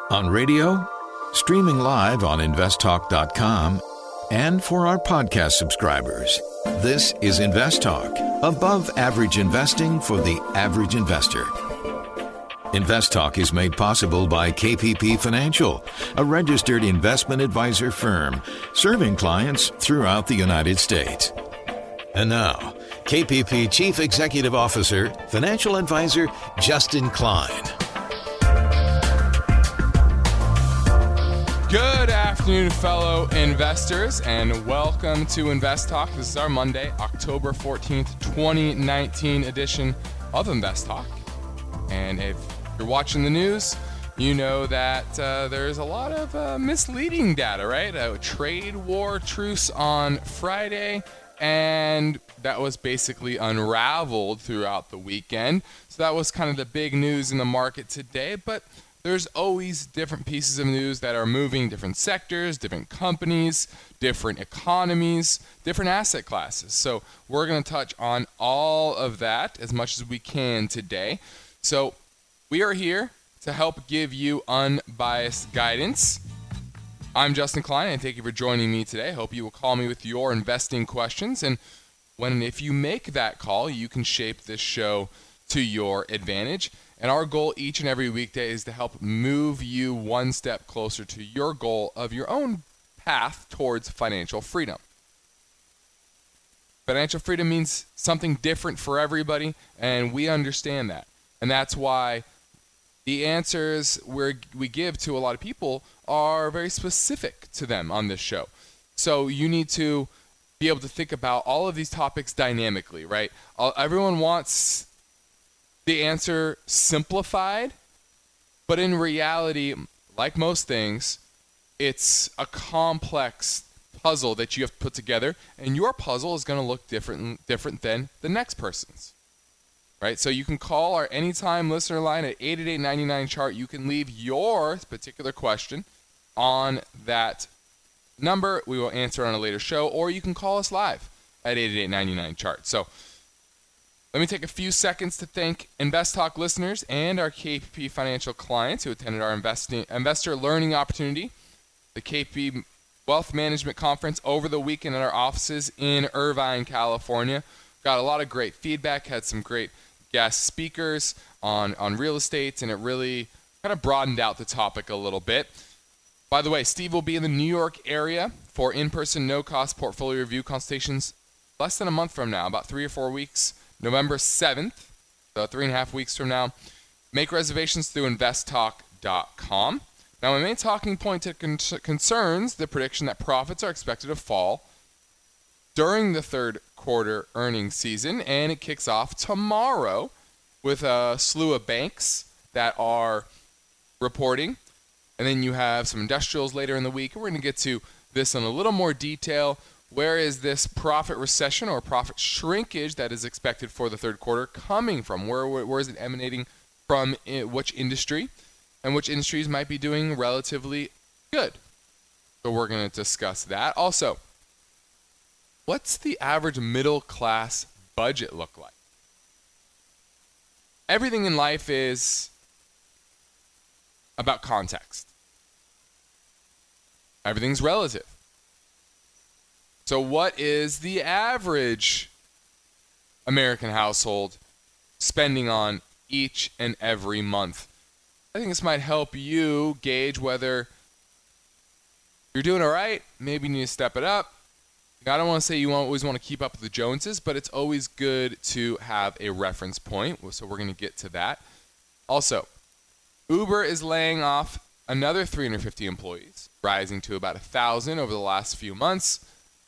On radio, streaming live on investtalk.com, and for our podcast subscribers. This is Invest Talk, above average investing for the average investor. Invest Talk is made possible by KPP Financial, a registered investment advisor firm serving clients throughout the United States. And now, KPP Chief Executive Officer, Financial Advisor Justin Klein. Good afternoon, fellow investors, and welcome to Invest Talk. This is our Monday, October 14th, 2019 edition of Invest Talk. And if you're watching the news, you know that there's a lot of misleading data, right? A trade war truce on Friday, and that was basically unraveled throughout the weekend. So that was kind of the big news in the market today, but there's always different pieces of news that are moving different sectors, different companies, different economies, different asset classes. So we're going to touch on all of that as much as we can today. So we are here to help give you unbiased guidance. I'm Justin Klein, and thank you for joining me today. I hope you will call me with your investing questions. And if you make that call, you can shape this show to your advantage. And our goal each and every weekday is to help move you one step closer to your goal of your own path towards financial freedom. Financial freedom means something different for everybody, and we understand that. And that's why the answers we give to a lot of people are very specific to them on this show. So you need to be able to think about all of these topics dynamically, right? Everyone wants the answer simplified, but in reality, like most things, it's a complex puzzle that you have to put together, and your puzzle is going to look different than the next person's, right? So you can call our anytime listener line at 888-99-CHART. You can leave your particular question on that number. We will answer on a later show, or you can call us live at 888-99-CHART. So let me take a few seconds to thank Invest Talk listeners and our KPP Financial clients who attended our investor learning opportunity, the KPP Wealth Management Conference over the weekend at our offices in Irvine, California. Got a lot of great feedback, had some great guest speakers on real estate, and it really kind of broadened out the topic a little bit. By the way, Steve will be in the New York area for in-person no-cost portfolio review consultations less than a month from now, about 3 or 4 weeks. November 7th, so 3.5 weeks from now. Make reservations through investtalk.com. Now, my main talking point concerns the prediction that profits are expected to fall during the third quarter earnings season, and it kicks off tomorrow with a slew of banks that are reporting, and then you have some industrials later in the week. We're going to get to this in a little more detail. Where is this profit recession or profit shrinkage that is expected for the third quarter coming from? Where is it emanating from? Which industry? And which industries might be doing relatively good? So we're going to discuss that. Also, what's the average middle class budget look like? Everything in life is about context. Everything's relative. So what is the average American household spending on each and every month? I think this might help you gauge whether you're doing all right. Maybe you need to step it up. I don't want to say you always want to keep up with the Joneses, but it's always good to have a reference point. So we're going to get to that. Also, Uber is laying off another 350 employees, rising to about 1,000 over the last few months.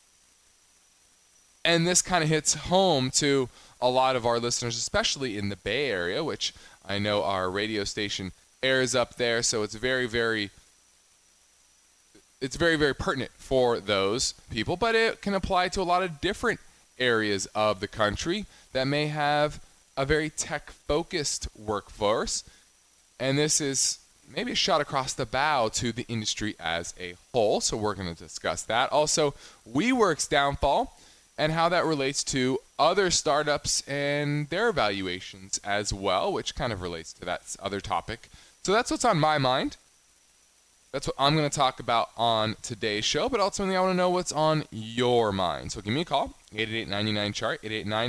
And this kind of hits home to a lot of our listeners, especially in the Bay Area, which I know our radio station airs up there. So it's very, very pertinent for those people. But it can apply to a lot of different areas of the country that may have a very tech-focused workforce. And this is maybe a shot across the bow to the industry as a whole. So we're going to discuss that. Also, WeWork's downfall and how that relates to other startups and their valuations as well, which kind of relates to that other topic. So that's what's on my mind. That's what I'm going to talk about on today's show, but ultimately I want to know what's on your mind. So give me a call, 888-99-CHART,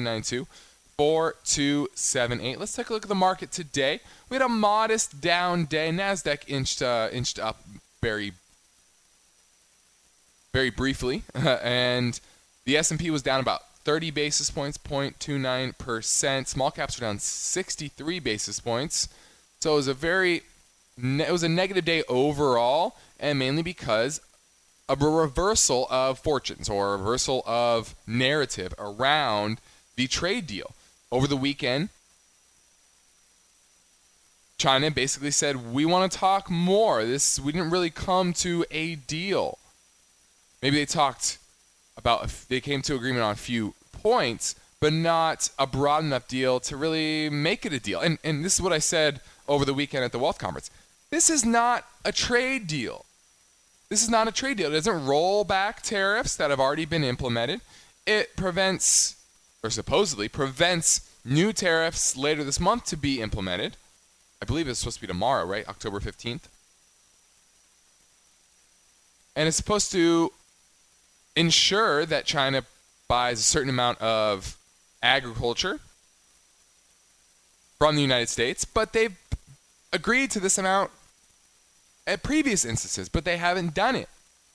888-992-4278. Let's take a look at the market today. We had a modest down day. NASDAQ inched up very briefly, and the S&P was down about 30 basis points, 0.29%. Small caps were down 63 basis points. So it was a negative day overall, and mainly because of a reversal of fortunes or a reversal of narrative around the trade deal. Over the weekend, China basically said, we want to talk more. We didn't really come to a deal. Maybe they came to agreement on a few points, but not a broad enough deal to really make it a deal. And this is what I said over the weekend at the Wealth Conference. This is not a trade deal. This is not a trade deal. It doesn't roll back tariffs that have already been implemented. It prevents, or supposedly prevents, new tariffs later this month to be implemented. I believe it's supposed to be tomorrow, right? October 15th. And it's supposed to ensure that China buys a certain amount of agriculture from the United States, but they've agreed to this amount at previous instances, but they haven't done it.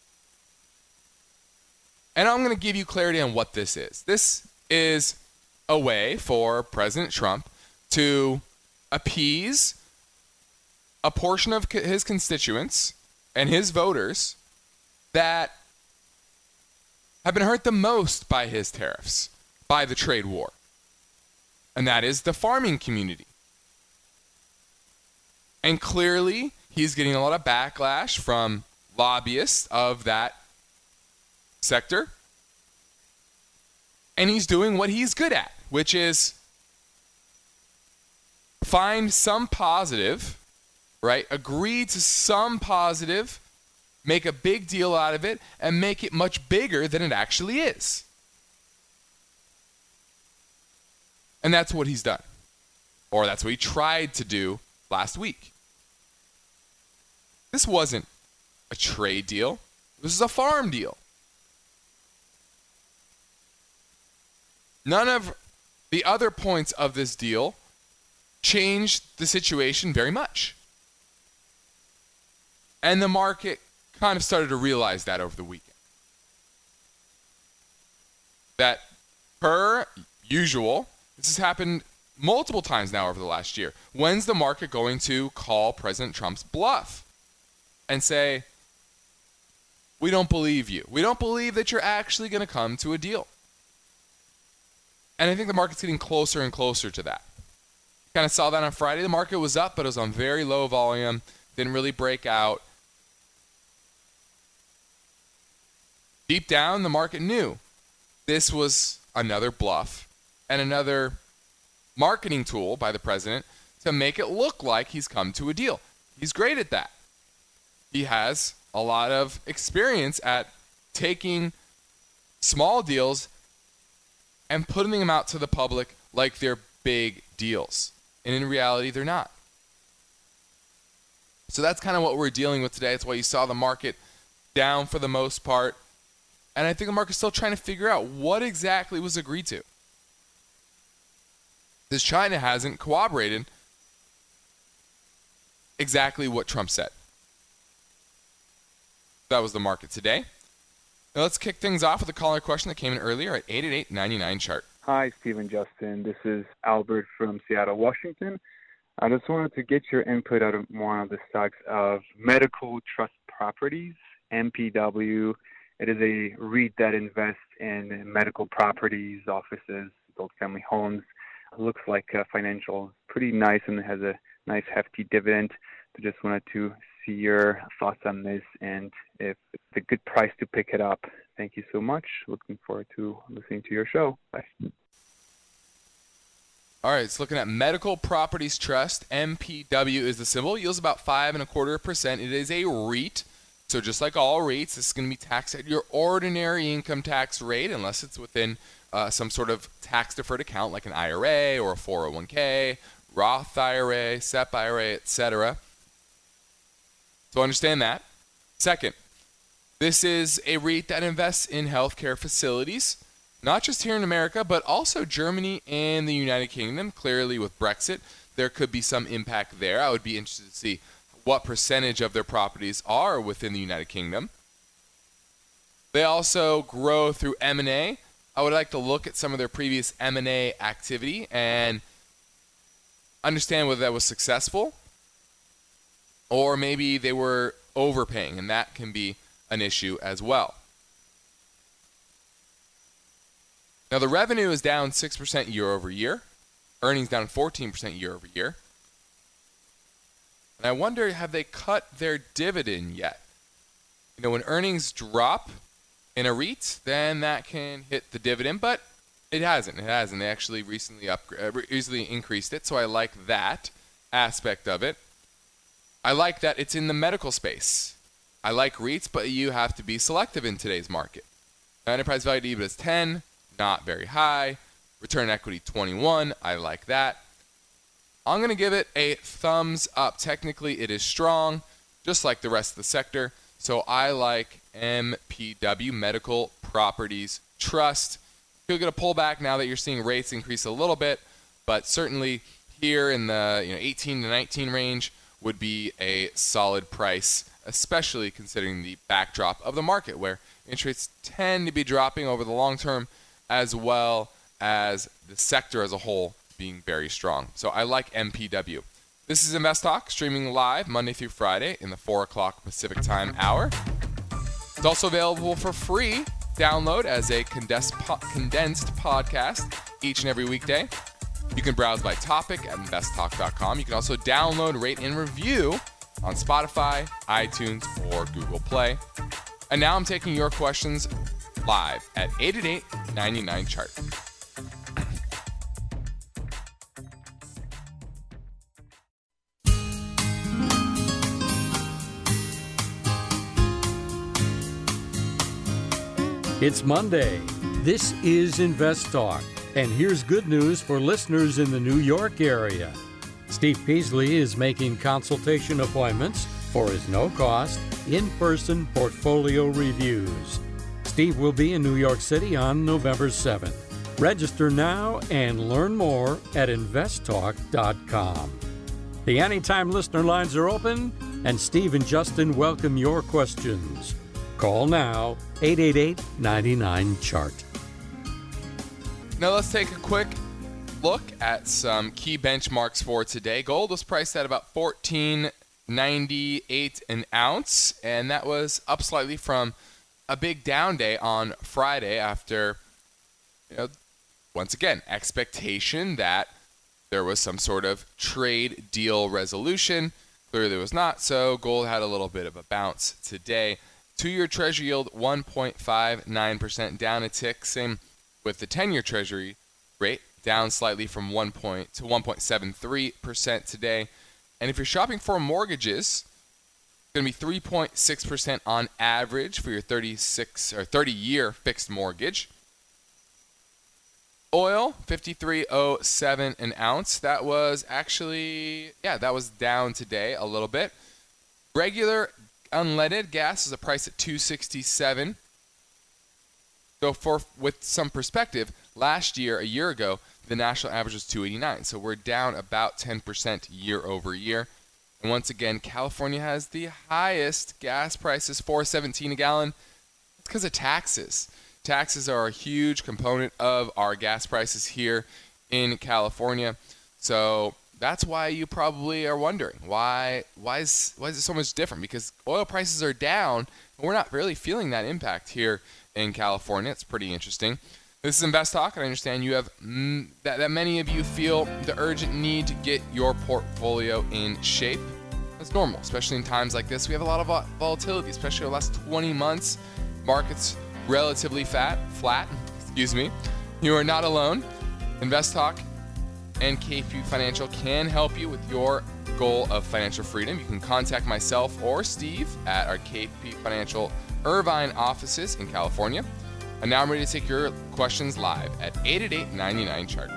And I'm going to give you clarity on what this is. This is a way for President Trump to appease a portion of his constituents and his voters that have been hurt the most by his tariffs, by the trade war. And that is the farming community. And clearly, he's getting a lot of backlash from lobbyists of that sector. And he's doing what he's good at, which is find some positive, right? Agree to some positive, make a big deal out of it, and make it much bigger than it actually is. And that's what he's done. Or that's what he tried to do last week. This wasn't a trade deal. This is a farm deal. None of the other points of this deal changed the situation very much. And the market kind of started to realize that over the weekend. That per usual, this has happened multiple times now over the last year. When's the market going to call President Trump's bluff and say, we don't believe you. We don't believe that you're actually going to come to a deal. And I think the market's getting closer and closer to that. Kind of saw that on Friday. The market was up, but it was on very low volume. Didn't really break out. Deep down, the market knew this was another bluff and another marketing tool by the president to make it look like he's come to a deal. He's great at that. He has a lot of experience at taking small deals and putting them out to the public like they're big deals. And in reality, they're not. So that's kind of what we're dealing with today. That's why you saw the market down for the most part. And I think the market's still trying to figure out what exactly was agreed to. Because China hasn't corroborated exactly what Trump said. That was the market today. Now let's kick things off with a caller question that came in earlier at 888-99-CHART. Hi, Stephen Justin. This is Albert from Seattle, Washington. I just wanted to get your input out of one of the stocks of Medical Trust Properties, MPW. It is a REIT that invests in medical properties, offices, adult family homes. It looks like financial pretty nice and it has a nice hefty dividend. I just wanted to see your thoughts on this and if it's a good price to pick it up. Thank you so much. Looking forward to listening to your show. Bye. All right, it's looking at Medical Properties Trust. MPW is the symbol. Yields about 5.25%. It is a REIT. So just like all REITs, this is going to be taxed at your ordinary income tax rate unless it's within some sort of tax-deferred account like an IRA or a 401k, Roth IRA, SEP IRA, etc. So understand that. Second, this is a REIT that invests in healthcare facilities, not just here in America, but also Germany and the United Kingdom. Clearly, with Brexit, there could be some impact there. I would be interested to see what percentage of their properties are within the United Kingdom. They also grow through M&A. I would like to look at some of their previous M&A activity and understand whether that was successful or maybe they were overpaying, and that can be an issue as well. Now, the revenue is down 6% year over year. Earnings down 14% year over year. And I wonder, have they cut their dividend yet? You know, when earnings drop in a REIT, then that can hit the dividend, but it hasn't. It hasn't. They actually recently increased it, so I like that aspect of it. I like that it's in the medical space. I like REITs, but you have to be selective in today's market. Enterprise value to EBITDA is 10, not very high. Return on equity 21, I like that. I'm going to give it a thumbs up. Technically, it is strong, just like the rest of the sector. So I like MPW, Medical Properties Trust. You'll get a pullback now that you're seeing rates increase a little bit, but certainly here in the 18 to 19 range would be a solid price, especially considering the backdrop of the market where interest rates tend to be dropping over the long term, as well as the sector as a whole being very strong. So I like MPW. This is Invest Talk, streaming live Monday through Friday in the 4 o'clock Pacific time hour. It's also available for free download as a condensed podcast each and every weekday. You can browse by topic at investtalk.com. You can also download, rate, and review on Spotify, iTunes, or Google Play. And now I'm taking your questions live at 888-99-CHART. It's Monday. This is Invest Talk. And here's good news for listeners in the New York area. Steve Peasley is making consultation appointments for his no-cost, in-person portfolio reviews. Steve will be in New York City on November 7th. Register now and learn more at investtalk.com. The Anytime listener lines are open, and Steve and Justin welcome your questions. Call now, 888-99-CHART. Now let's take a quick look at some key benchmarks for today. Gold was priced at about $14.98 an ounce, and that was up slightly from a big down day on Friday after, once again, expectation that there was some sort of trade deal resolution. Clearly there was not, so gold had a little bit of a bounce today. 2-year Treasury yield 1.59%, down a tick. Same with the 10-year Treasury rate, down slightly from 1.73% today. And if you're shopping for mortgages, it's going to be 3.6% on average for your 30-year fixed mortgage. Oil, $53.07 an ounce. That was actually, that was down today a little bit. Regular unleaded gas is a price at $2.67. So with some perspective, last year, a year ago, the national average was $2.89. So we're down about 10% year over year. And once again, California has the highest gas prices, $4.17 a gallon. It's because of taxes. Taxes are a huge component of our gas prices here in California. So that's why you probably are wondering, why is it so much different? Because oil prices are down, and we're not really feeling that impact here in California. It's pretty interesting. This is Invest Talk, and I understand you have that many of you feel the urgent need to get your portfolio in shape. That's normal, especially in times like this. We have a lot of volatility, especially the last 20 months. Markets relatively flat. You are not alone. Invest Talk and KP Financial can help you with your goal of financial freedom. You can contact myself or Steve at our KP Financial Irvine offices in California. And now I'm ready to take your questions live at 888-99-CHART.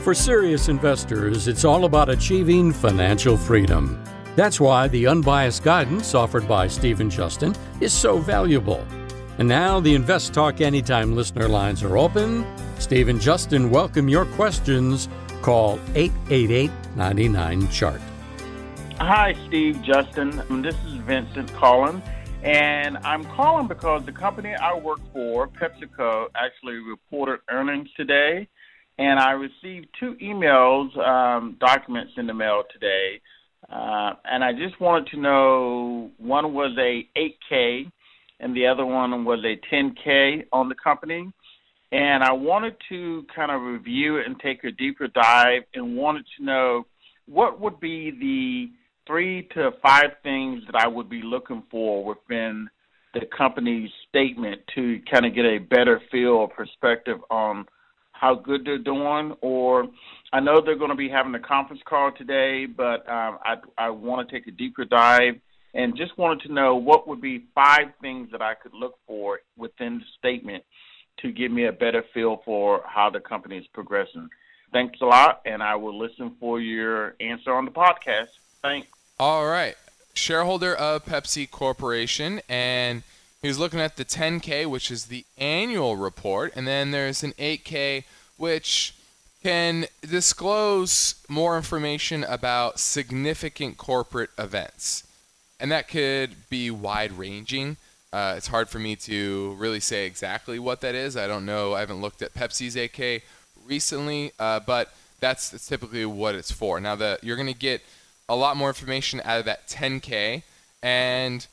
For serious investors, it's all about achieving financial freedom. That's why the unbiased guidance offered by Steve and Justin is so valuable. And now the Invest Talk Anytime listener lines are open. Steve and Justin welcome your questions. Call 888-99-CHART. Hi, Steve, Justin. This is Vincent calling, and I'm calling because the company I work for, PepsiCo, actually reported earnings today, and I received 2 emails, documents in the mail today, and I just wanted to know, one was a 8K, and the other one was a 10K on the company, and I wanted to kind of review it and take a deeper dive, and wanted to know what would be the 3 to 5 things that I would be looking for within the company's statement to kind of get a better feel or perspective on how good they're doing. Or I know they're going to be having a conference call today, but I want to take a deeper dive and just wanted to know what would be 5 things that I could look for within the statement to give me a better feel for how the company is progressing. Thanks a lot, and I will listen for your answer on the podcast. Thanks. All right. Shareholder of Pepsi Corporation, and he's looking at the 10K, which is the annual report, and then there's an 8K, which can disclose more information about significant corporate events. And that could be wide-ranging. It's hard for me to really say exactly what that is. I don't know. I haven't looked at Pepsi's 8K recently, but that's typically what it's for. Now, you're going to get a lot more information out of that 10K, and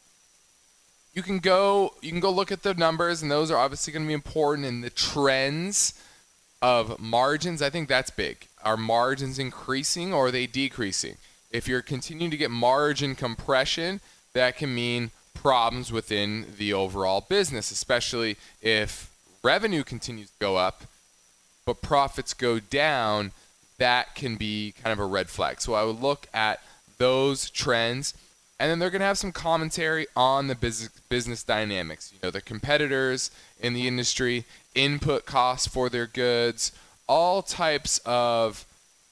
you can go look at the numbers, and those are obviously going to be important. And the trends of margins, I think that's big. Are margins increasing or are they decreasing? If you're continuing to get margin compression, that can mean problems within the overall business, especially if revenue continues to go up but profits go down. That can be kind of a red flag. So I would look at those trends, and then they're going to have some commentary on the business dynamics. You know, the competitors in the industry, input costs for their goods, all types of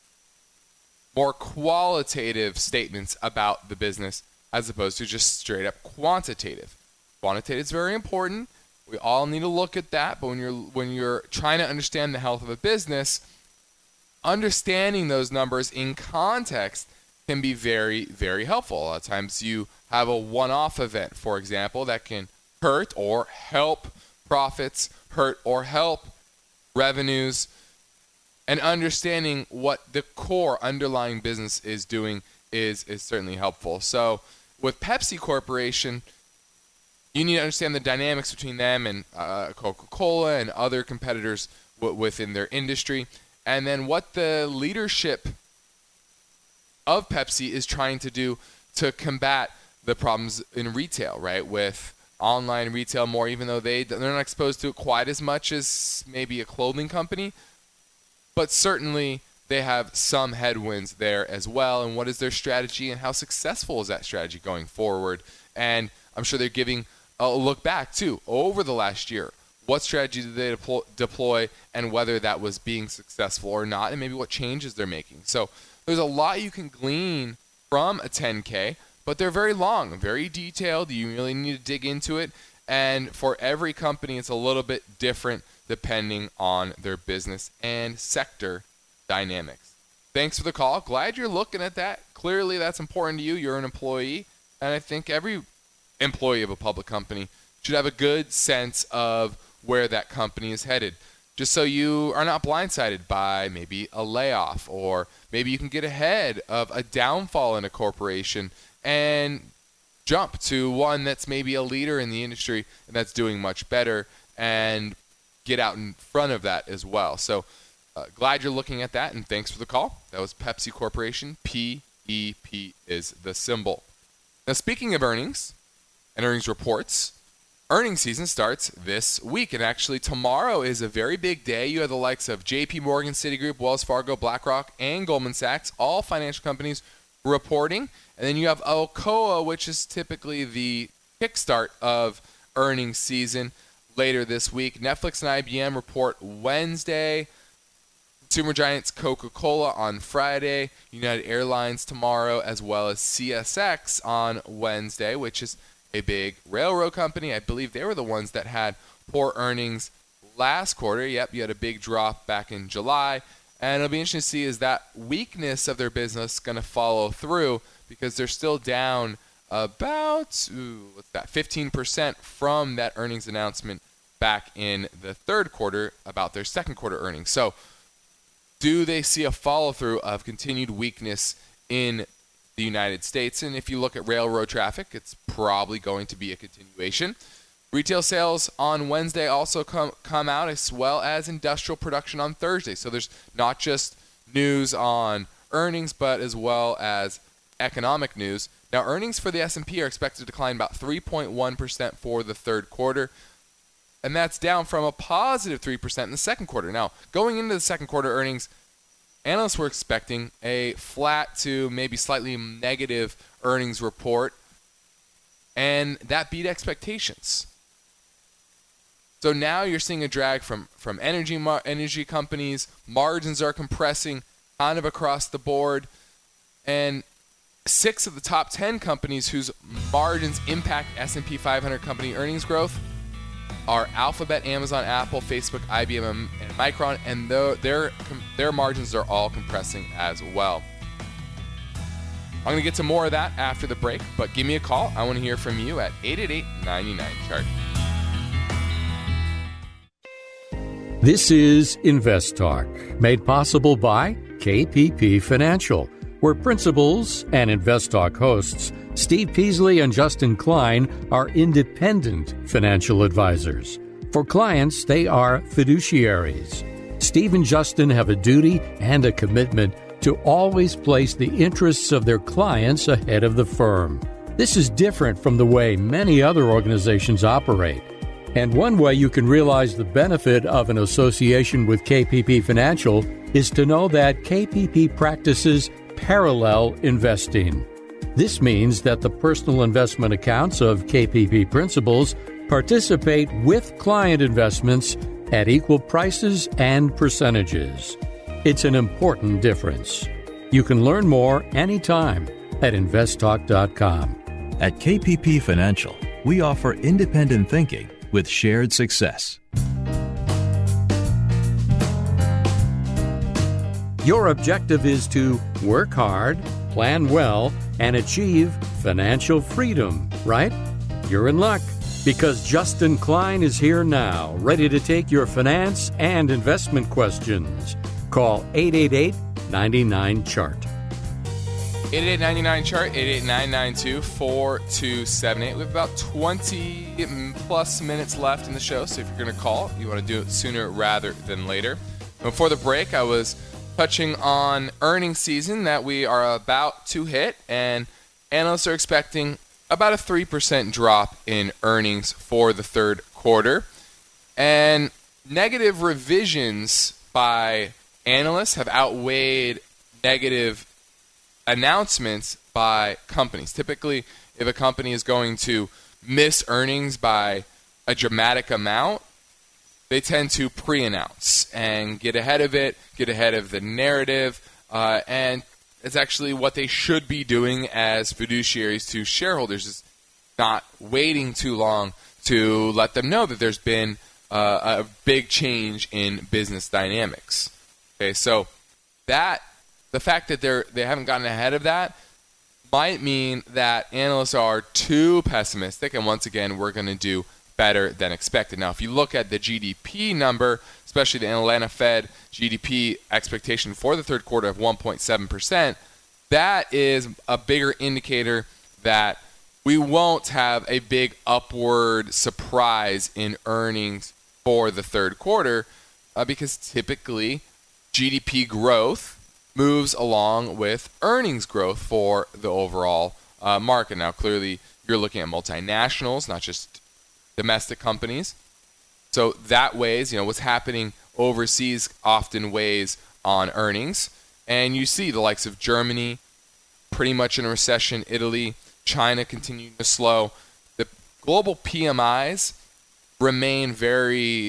more qualitative statements about the business as opposed to just straight up quantitative. Quantitative is very important. We all need to look at that, but when you're trying to understand the health of a business, understanding those numbers in context can be very, very helpful. A lot of times you have a one-off event, for example, that can hurt or help profits, hurt or help revenues, and understanding what the core underlying business is doing is certainly helpful. So with Pepsi Corporation, you need to understand the dynamics between them and Coca-Cola and other competitors within their industry, and then what the leadership of Pepsi is trying to do to combat the problems in retail, right? With online retail more, even though they're not exposed to it quite as much as maybe a clothing company, but certainly they have some headwinds there as well. And what is their strategy, and how successful is that strategy going forward? And I'm sure they're giving a look back too over the last year. What strategy did they deploy, and whether that was being successful or not, and maybe what changes they're making. So there's a lot you can glean from a 10K, but they're very long, very detailed. You really need to dig into it. And for every company, it's a little bit different depending on their business and sector dynamics. Thanks for the call. Glad you're looking at that. Clearly, that's important to you. You're an employee, and I think every employee of a public company should have a good sense of where that company is headed, just so you are not blindsided by maybe a layoff, or maybe you can get ahead of a downfall in a corporation and jump to one that's maybe a leader in the industry and that's doing much better, and get out in front of that as well. So glad you're looking at that, and thanks for the call. That was Pepsi Corporation. PEP is the symbol. Now, speaking of earnings and earnings reports, earnings season starts this week, and actually tomorrow is a very big day. You have the likes of JP Morgan, Citigroup, Wells Fargo, BlackRock, and Goldman Sachs, all financial companies reporting. And then you have Alcoa, which is typically the kickstart of earnings season later this week. Netflix and IBM report Wednesday. Consumer giants Coca-Cola on Friday, United Airlines tomorrow, as well as CSX on Wednesday, which is a big railroad company. I believe they were the ones that had poor earnings last quarter. Yep, you had a big drop back in July. And it'll be interesting to see, is that weakness of their business going to follow through, because they're still down about 15% from that earnings announcement back in the third quarter about their second quarter earnings. So do they see a follow-through of continued weakness in the United States? And if you look at railroad traffic, it's probably going to be a continuation. Retail sales on Wednesday also come out, as well as industrial production on Thursday. So there's not just news on earnings, but as well as economic news. Now, earnings for the S&P are expected to decline about 3.1% for the third quarter, and that's down from a positive 3% in the second quarter. Now, going into the second quarter earnings, analysts were expecting a flat to maybe slightly negative earnings report, and that beat expectations. So now you're seeing a drag from energy companies. Margins are compressing kind of across the board. And 6 of the top 10 companies whose margins impact S&P 500 company earnings growth are Alphabet, Amazon, Apple, Facebook, IBM, and Micron. And their margins are all compressing as well. I'm going to get to more of that after the break, but give me a call. I want to hear from you at 888-99-CHART. This is Invest Talk, made possible by KPP Financial, where principals and Invest Talk hosts Steve Peasley and Justin Klein are independent financial advisors. For clients, they are fiduciaries. Steve and Justin have a duty and a commitment to always place the interests of their clients ahead of the firm. This is different from the way many other organizations operate. And one way you can realize the benefit of an association with KPP Financial is to know that KPP practices parallel investing. This means that the personal investment accounts of KPP principals participate with client investments at equal prices and percentages. It's an important difference. You can learn more anytime at investtalk.com. At KPP Financial, we offer independent thinking with shared success. Your objective is to work hard, plan well, and achieve financial freedom, right? You're in luck, because Justin Klein is here now, ready to take your finance and investment questions. Call 888-99-CHART. 888-99-CHART, 888-992-4278. We have about 20 plus minutes left in the show, so if you're going to call, you want to do it sooner rather than later. Before the break, I was touching on earnings season that we are about to hit, and analysts are expecting about a 3% drop in earnings for the third quarter. And negative revisions by analysts have outweighed negative announcements by companies. Typically, if a company is going to miss earnings by a dramatic amount, they tend to pre-announce and get ahead of it, get ahead of the narrative, and it's actually what they should be doing as fiduciaries to shareholders, is not waiting too long to let them know that there's been a big change in business dynamics. Okay, so that the fact that they haven't gotten ahead of that might mean that analysts are too pessimistic, and once again, we're going to do better than expected. Now, if you look at the GDP number, especially the Atlanta Fed GDP expectation for the third quarter of 1.7%, that is a bigger indicator that we won't have a big upward surprise in earnings for the third quarter, because typically GDP growth moves along with earnings growth for the overall market. Now, clearly, you're looking at multinationals, not just domestic companies. So that weighs, what's happening overseas often weighs on earnings. And you see the likes of Germany pretty much in a recession, Italy, China continuing to slow. The global PMIs remain very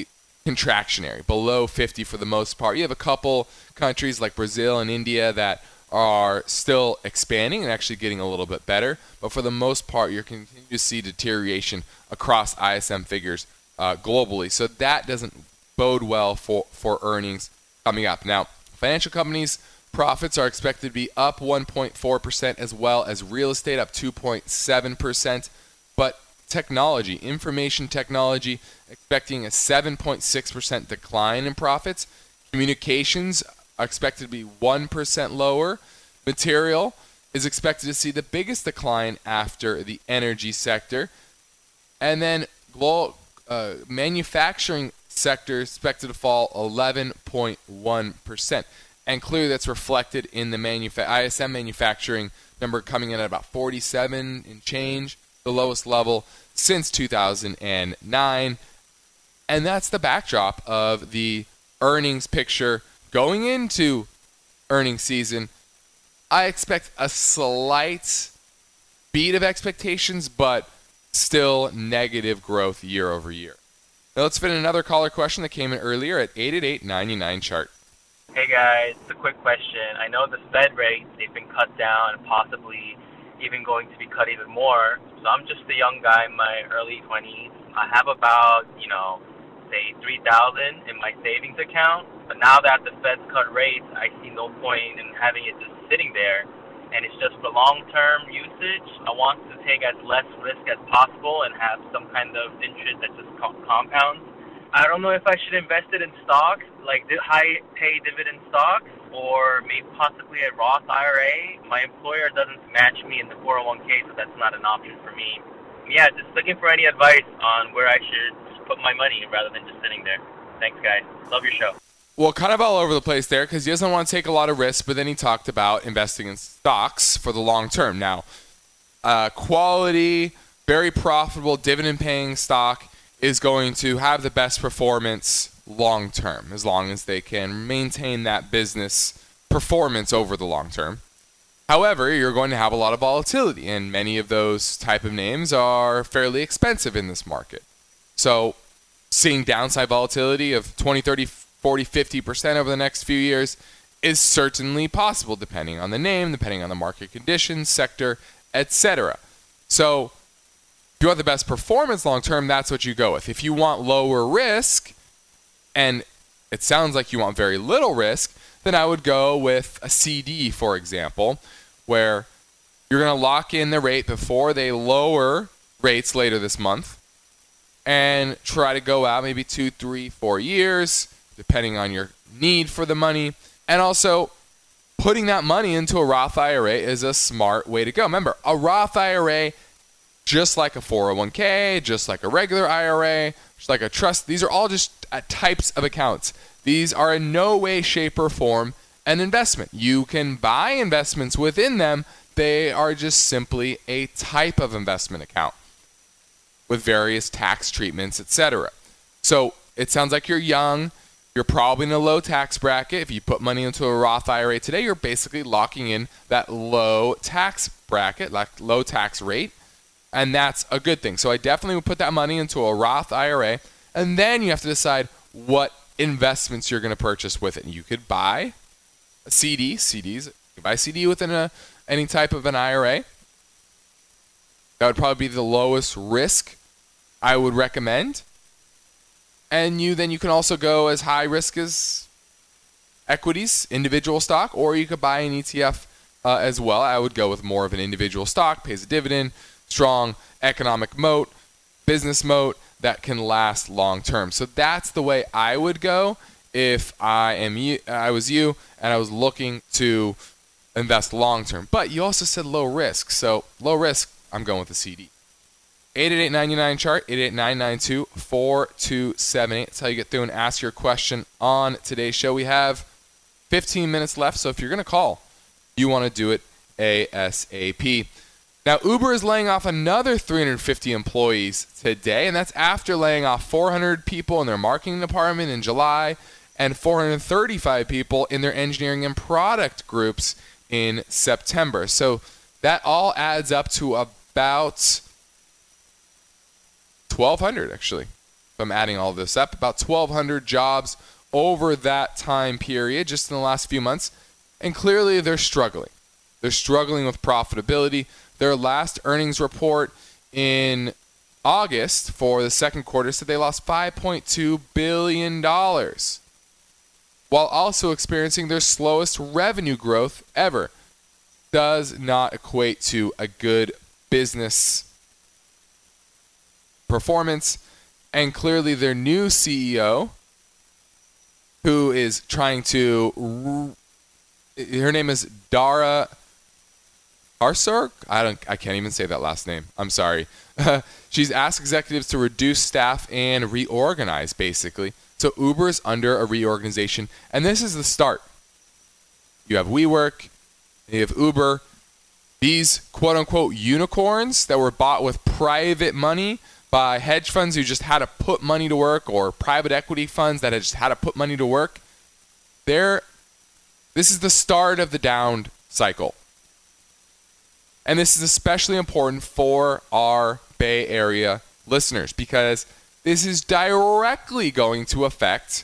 contractionary, below 50 for the most part. You have a couple countries like Brazil and India that are still expanding and actually getting a little bit better, but for the most part, you're continuing to see deterioration across ISM figures globally. So that doesn't bode well for earnings coming up. Now, financial companies' profits are expected to be up 1.4%, as well as real estate up 2.7%, but technology, information technology, expecting a 7.6% decline in profits. Communications are expected to be 1% lower. Material is expected to see the biggest decline after the energy sector. And then manufacturing sector is expected to fall 11.1%. And clearly that's reflected in the ISM manufacturing number coming in at about 47 and change, the lowest level since 2009. And that's the backdrop of the earnings picture going into earnings season. I expect a slight beat of expectations, but still negative growth year over year. Now let's fit in another caller question that came in earlier at 888-99-CHART. Hey guys, it's a quick question. I know the Fed rates, they've been cut down and possibly even going to be cut even more. So I'm just a young guy in my early 20s. I have about, say $3,000 in my savings account. But now that the Fed's cut rates, I see no point in having it just sitting there. And it's just for long-term usage. I want to take as less risk as possible and have some kind of interest that just compounds. I don't know if I should invest it in stocks, like the high-pay dividend stocks, or maybe possibly a Roth IRA. My employer doesn't match me in the 401k, so that's not an option for me. Yeah, just looking for any advice on where I should put my money rather than just sitting there. Thanks, guys. Love your show. Well, kind of all over the place there because he doesn't want to take a lot of risks, but then he talked about investing in stocks for the long term. Now, quality, very profitable, dividend-paying stock is going to have the best performance long term, as long as they can maintain that business performance over the long term. However, you're going to have a lot of volatility, and many of those type of names are fairly expensive in this market. So seeing downside volatility of 20, 30, 40, 50% over the next few years is certainly possible, depending on the name, depending on the market conditions, sector, etc. So if you want the best performance long term, that's what you go with. If you want lower risk, and it sounds like you want very little risk, then I would go with a CD, for example, where you're going to lock in the rate before they lower rates later this month and try to go out maybe 2, 3, 4 years, depending on your need for the money. And also, putting that money into a Roth IRA is a smart way to go. Remember, a Roth IRA, just like a 401k, just like a regular IRA, just like a trust, these are all just types of accounts. These are in no way, shape, or form an investment. You can buy investments within them. They are just simply a type of investment account with various tax treatments, etc. So it sounds like you're young. You're probably in a low tax bracket. If you put money into a Roth IRA today, you're basically locking in that low tax bracket, like low tax rate. And that's a good thing. So I definitely would put that money into a Roth IRA. And then you have to decide what investments you're going to purchase with it. You could buy a CD. CDs. You could buy a CD within any type of an IRA. That would probably be the lowest risk I would recommend. And you can also go as high risk as equities, individual stock, or you could buy an ETF as well. I would go with more of an individual stock, pays a dividend, strong economic moat, business moat that can last long term. So that's the way I would go if I was you and I was looking to invest long term. But you also said low risk. So low risk, I'm going with the CD. 888-99-CHART, 888-992-4278. That's how you get through and ask your question on today's show. We have 15 minutes left, so if you're going to call, you want to do it ASAP. Now, Uber is laying off another 350 employees today, and that's after laying off 400 people in their marketing department in July and 435 people in their engineering and product groups in September. So that all adds up to about 1,200, actually. if I'm adding all this up, about 1,200 jobs over that time period, just in the last few months. And clearly they're struggling. They're struggling with profitability. Their last earnings report in August for the second quarter said they lost $5.2 billion, while also experiencing their slowest revenue growth ever. Does not equate to a good business performance. And clearly their new CEO, who is trying to, her name is Dara Harsouk? I can't even say that last name. I'm sorry. She's asked executives to reduce staff and reorganize, basically. So Uber's under a reorganization, and this is the start. You have WeWork, you have Uber, these quote-unquote unicorns that were bought with private money by hedge funds who just had to put money to work, or private equity funds that had just had to put money to work. This is the start of the down cycle. And this is especially important for our Bay Area listeners because this is directly going to affect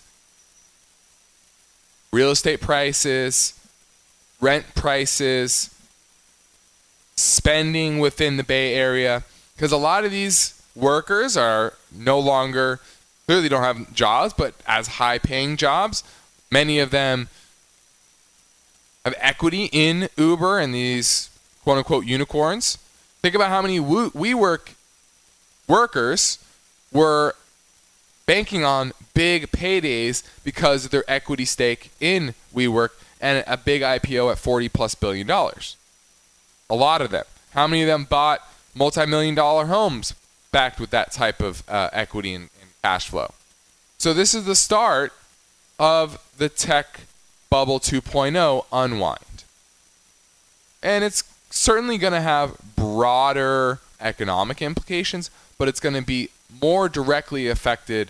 real estate prices, rent prices, spending within the Bay Area, because a lot of these workers are no longer, clearly don't have jobs, but as high-paying jobs. Many of them have equity in Uber and these quote-unquote unicorns. Think about how many WeWork workers were banking on big paydays because of their equity stake in WeWork and a big IPO at $40+ billion. A lot of them. How many of them bought multi-million-dollar homes backed with that type of equity and cash flow? So this is the start of the tech bubble 2.0 unwind. And it's certainly going to have broader economic implications, but it's going to be more directly affecting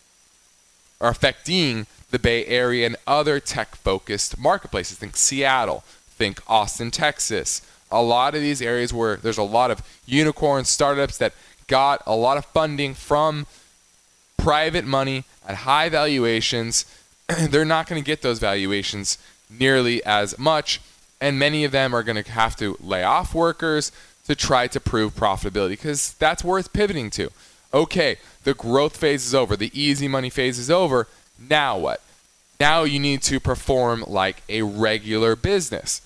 the Bay Area and other tech-focused marketplaces. Think Seattle, think Austin, Texas. A lot of these areas where there's a lot of unicorn startups that got a lot of funding from private money at high valuations. They're not going to get those valuations nearly as much, and many of them are going to have to lay off workers to try to prove profitability because that's where it's pivoting to. Okay, the growth phase is over. The easy money phase is over. Now what? Now you need to perform like a regular business.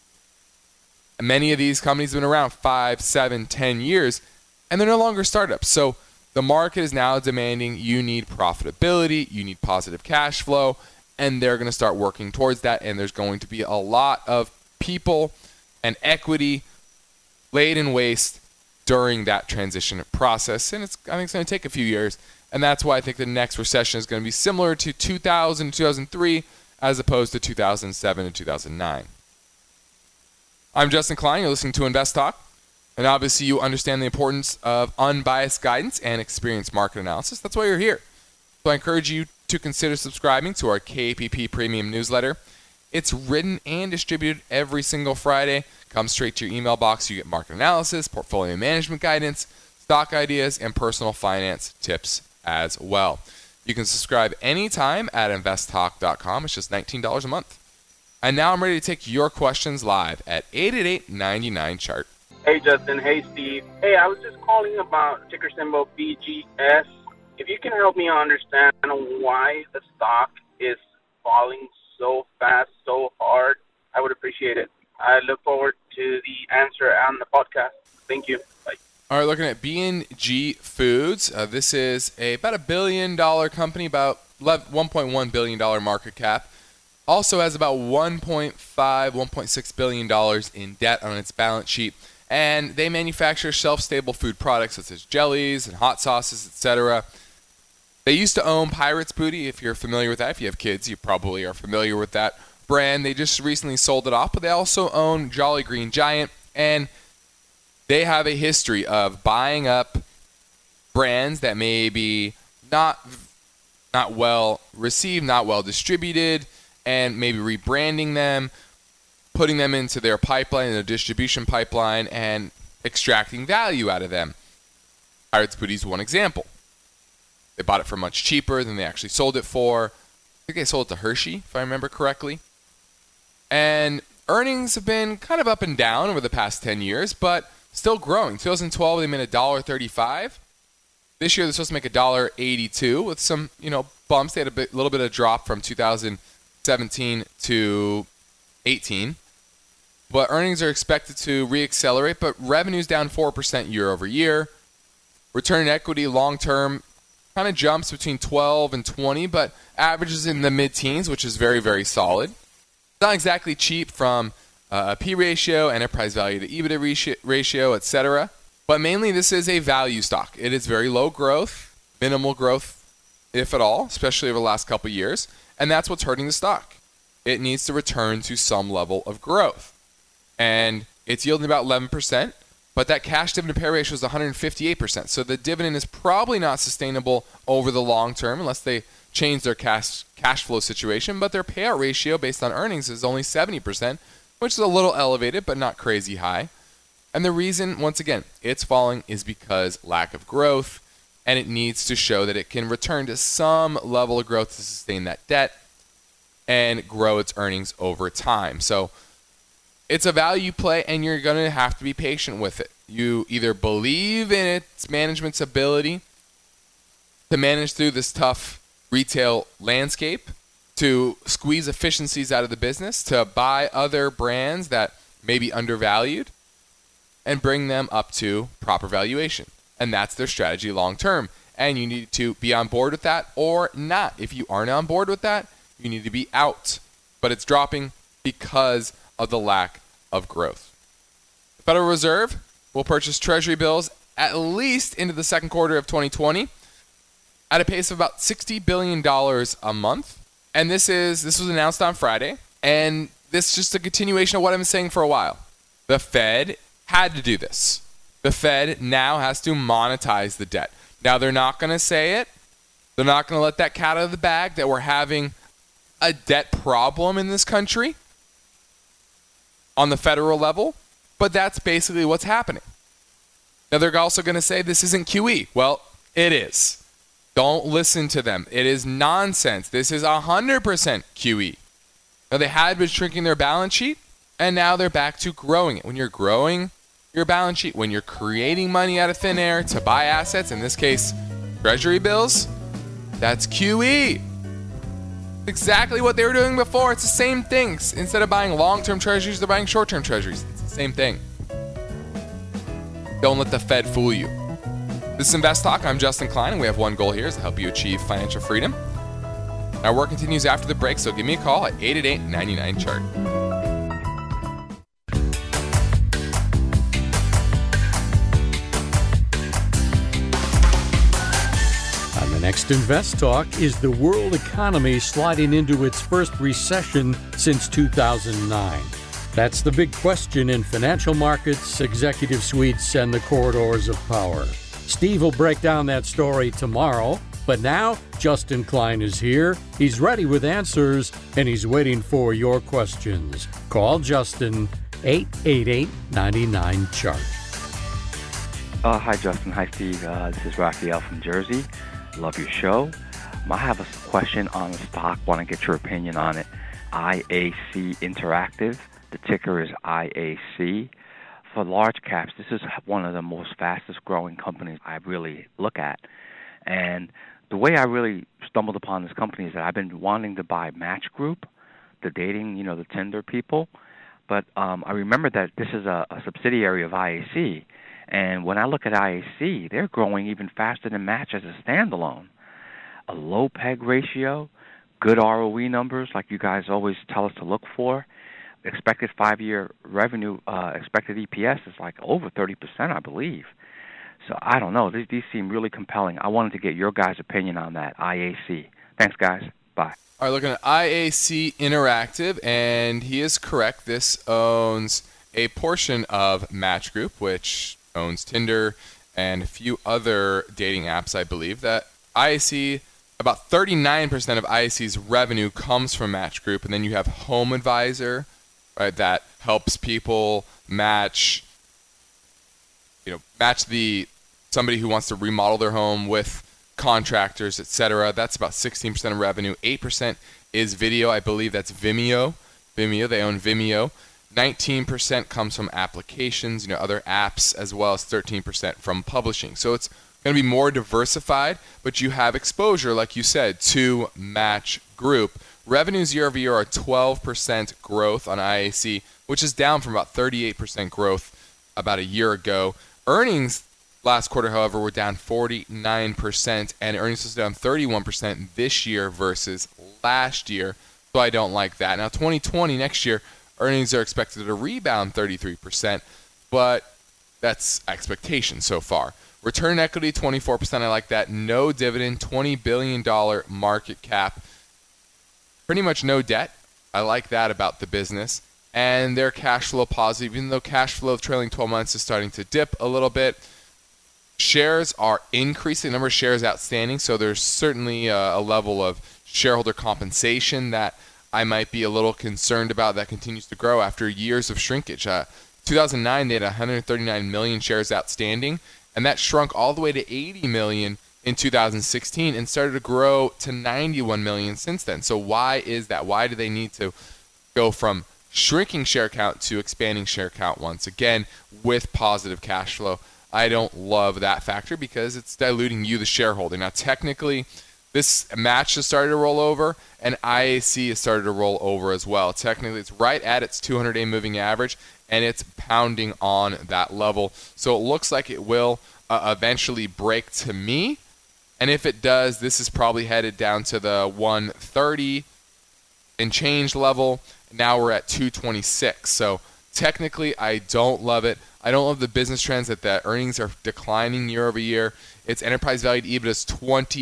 Many of these companies have been around 5, 7, 10 years, and they're no longer startups. So the market is now demanding you need profitability, you need positive cash flow, and they're going to start working towards that, and there's going to be a lot of people and equity laid in waste during that transition process. And I think it's going to take a few years, and that's why I think the next recession is going to be similar to 2000, 2003, as opposed to 2007 and 2009. I'm Justin Klein. You're listening to Invest Talk. And obviously you understand the importance of unbiased guidance and experienced market analysis. That's why you're here. So I encourage you to consider subscribing to our KPP Premium newsletter. It's written and distributed every single Friday. Comes straight to your email box. You get market analysis, portfolio management guidance, stock ideas, and personal finance tips as well. You can subscribe anytime at investtalk.com. It's just $19 a month. And now I'm ready to take your questions live at 888-99-CHART. Hey, Justin. Hey, Steve. Hey, I was just calling about ticker symbol BGS. If you can help me understand why the stock is falling so fast, so hard, I would appreciate it. I look forward to the answer on the podcast. Thank you. Bye. All right, looking at B&G Foods. This is about $1 billion company, about $1.1 billion market cap. Also has about $1.6 billion in debt on its balance sheet. And they manufacture shelf-stable food products such as jellies and hot sauces, etc. They used to own Pirate's Booty, if you're familiar with that. If you have kids, you probably are familiar with that brand. They just recently sold it off, but they also own Jolly Green Giant, and they have a history of buying up brands that may be not well received, not well distributed, and maybe rebranding them, putting them into their pipeline, their distribution pipeline, and extracting value out of them. Pirate's Booty is one example. They bought it for much cheaper than they actually sold it for. I think they sold it to Hershey, if I remember correctly. And earnings have been kind of up and down over the past 10 years, but still growing. 2012, they made $1.35. This year, they're supposed to make $1.82 with some, bumps. They had a little bit of drop from 2017 to 18. But earnings are expected to reaccelerate, but revenue's down 4% year over year. Return on equity long-term kind of jumps between 12 and 20, but averages in the mid-teens, which is very, very solid. It's not exactly cheap from a P ratio, enterprise value to EBITDA ratio, etc. But mainly this is a value stock. It is very low growth, minimal growth, if at all, especially over the last couple of years. And that's what's hurting the stock. It needs to return to some level of growth. And it's yielding about 11%, but that cash dividend pay ratio is 158%. So the dividend is probably not sustainable over the long term unless they change their cash flow situation. But their payout ratio based on earnings is only 70%, which is a little elevated, but not crazy high. And the reason, once again, it's falling is because lack of growth, and it needs to show that it can return to some level of growth to sustain that debt and grow its earnings over time. So it's a value play, and you're going to have to be patient with it. You either believe in its management's ability to manage through this tough retail landscape, to squeeze efficiencies out of the business, to buy other brands that may be undervalued, and bring them up to proper valuation. And that's their strategy long term. And you need to be on board with that or not. If you aren't on board with that, you need to be out. But it's dropping because of the lack of growth. The Federal Reserve will purchase Treasury bills at least into the second quarter of 2020 at a pace of about $60 billion a month. And this was announced on Friday. And this is just a continuation of what I've been saying for a while. The Fed had to do this. The Fed now has to monetize the debt. Now, they're not going to say it. They're not going to let that cat out of the bag that we're having a debt problem in this country on the federal level, but that's basically what's happening. Now, they're also going to say this isn't QE. Well, it is. Don't listen to them. It is nonsense. This is 100% QE. Now, they had been shrinking their balance sheet, and now they're back to growing it. When you're growing your balance sheet, when you're creating money out of thin air to buy assets, in this case, Treasury bills, that's QE. Exactly what they were doing before. It's the same thing. Instead of buying long-term treasuries, they're buying short-term treasuries. It's the same thing. Don't let the Fed fool you. This is Invest Talk. I'm Justin Klein, and we have one goal here is to help you achieve financial freedom. Our work continues after the break, so give me a call at 888-99-CHART. Next Invest Talk, is the world economy sliding into its first recession since 2009? That's the big question in financial markets, executive suites, and the corridors of power. Steve will break down that story tomorrow, but now Justin Klein is here. He's ready with answers, and he's waiting for your questions. Call Justin, 888-99-CHART. Hi, Justin. Hi, Steve. This is Raphael from Jersey. Love your show. I have a question on the stock. Want to get your opinion on it. IAC Interactive. The ticker is IAC. For large caps, this is one of the most fastest growing companies I really look at. And the way I really stumbled upon this company is that I've been wanting to buy Match Group, the dating, the Tinder people. But I remember that this is a subsidiary of IAC. And when I look at IAC, they're growing even faster than Match as a standalone. A low PEG ratio, good ROE numbers like you guys always tell us to look for. Expected 5-year revenue, expected EPS is like over 30%, I believe. So I don't know. These seem really compelling. I wanted to get your guys' opinion on that, IAC. Thanks, guys. Bye. All right, looking at IAC Interactive, and he is correct. This owns a portion of Match Group, which owns Tinder and a few other dating apps, I believe. That IAC, about 39% of IAC's revenue comes from Match Group, and then you have Home Advisor, right, that helps people match somebody who wants to remodel their home with contractors, etc. That's about 16% of revenue. 8% is video. I believe that's Vimeo. They own Vimeo. 19% comes from applications, other apps, as well as 13% from publishing. So it's going to be more diversified, but you have exposure, like you said, to Match Group. Revenues year over year are 12% growth on IAC, which is down from about 38% growth about a year ago. Earnings last quarter, however, were down 49%, and earnings was down 31% this year versus last year. So I don't like that. Now, 2020, next year, earnings are expected to rebound 33%, but that's expectation so far. Return on equity, 24%. I like that. No dividend, $20 billion market cap. Pretty much no debt. I like that about the business. And they're cash flow positive, even though cash flow of trailing 12 months is starting to dip a little bit. Shares are increasing, the number of shares outstanding, so there's certainly a level of shareholder compensation that I might be a little concerned about that continues to grow after years of shrinkage. 2009, they had 139 million shares outstanding, and that shrunk all the way to 80 million in 2016 and started to grow to 91 million since then. So why is that? Why do they need to go from shrinking share count to expanding share count once again with positive cash flow? I don't love that factor because it's diluting you, the shareholder. Now, technically, this Match has started to roll over, and IAC has started to roll over as well. Technically, it's right at its 200-day moving average, and it's pounding on that level. So it looks like it will eventually break to me. And if it does, this is probably headed down to the 130 and change level. Now we're at 226. So technically, I don't love it. I don't love the business trends that the earnings are declining year over year. Its enterprise value to EBITDA is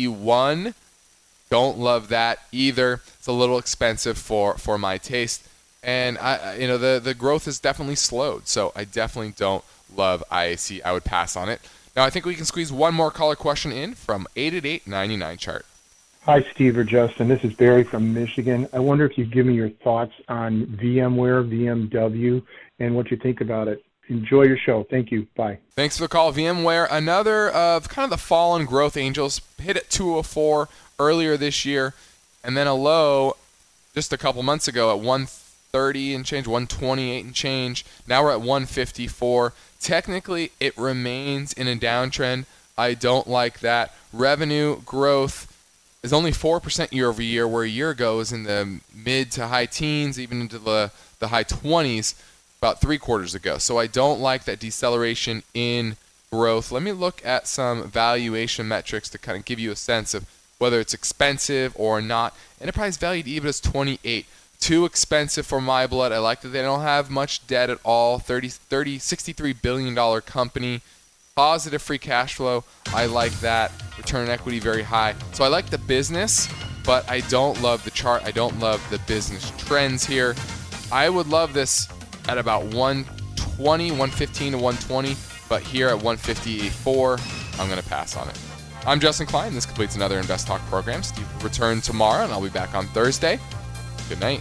21. Don't love that either. It's a little expensive for my taste. And the growth has definitely slowed. So I definitely don't love IAC. I would pass on it. Now I think we can squeeze one more caller question in from 888-99-CHART. Hi, Steve or Justin. This is Barry from Michigan. I wonder if you'd give me your thoughts on VMware, VMW, and what you think about it. Enjoy your show. Thank you. Bye. Thanks for the call. VMware, another of kind of the fallen growth angels, hit at 204 earlier this year, and then a low just a couple months ago at 130 and change, 128 and change. Now we're at 154. Technically, it remains in a downtrend. I don't like that. Revenue growth is only 4% year over year, where a year ago was in the mid to high teens, even into the high 20s about 3 quarters ago. So I don't like that deceleration in growth. Let me look at some valuation metrics to kind of give you a sense of whether it's expensive or not. Enterprise value to EBITDA is 28. Too expensive for my blood. I like that they don't have much debt at all. $63 billion company. Positive free cash flow. I like that. Return on equity very high. So I like the business, but I don't love the chart. I don't love the business trends here. I would love this at about 120, 115 to 120, but here at 154, I'm going to pass on it. I'm Justin Klein. This completes another Invest Talk program. Steve will return tomorrow, and I'll be back on Thursday. Good night.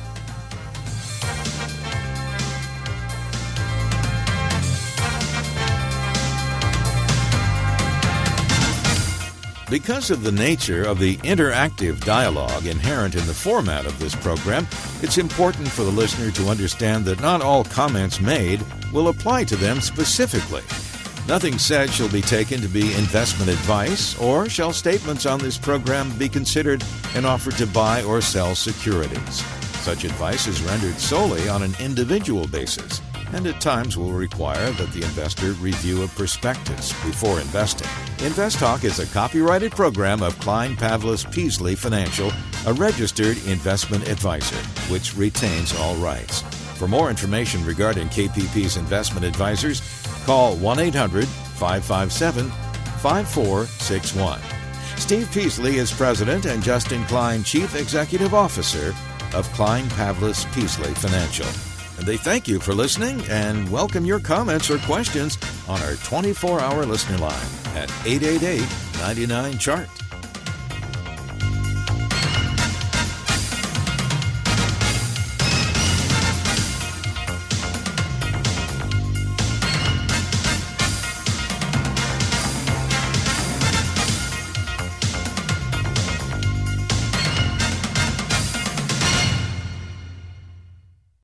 Because of the nature of the interactive dialogue inherent in the format of this program, it's important for the listener to understand that not all comments made will apply to them specifically. Nothing said shall be taken to be investment advice, or shall statements on this program be considered an offer to buy or sell securities. Such advice is rendered solely on an individual basis, and at times will require that the investor review a prospectus before investing. InvestTalk is a copyrighted program of Klein Pavlis Peasley Financial, a registered investment advisor, which retains all rights. For more information regarding KPP's investment advisors, call 1-800-557-5461. Steve Peasley is President and Justin Klein, Chief Executive Officer of Klein Pavlis Peasley Financial. And they thank you for listening and welcome your comments or questions on our 24-hour listener line at 888-99-CHART.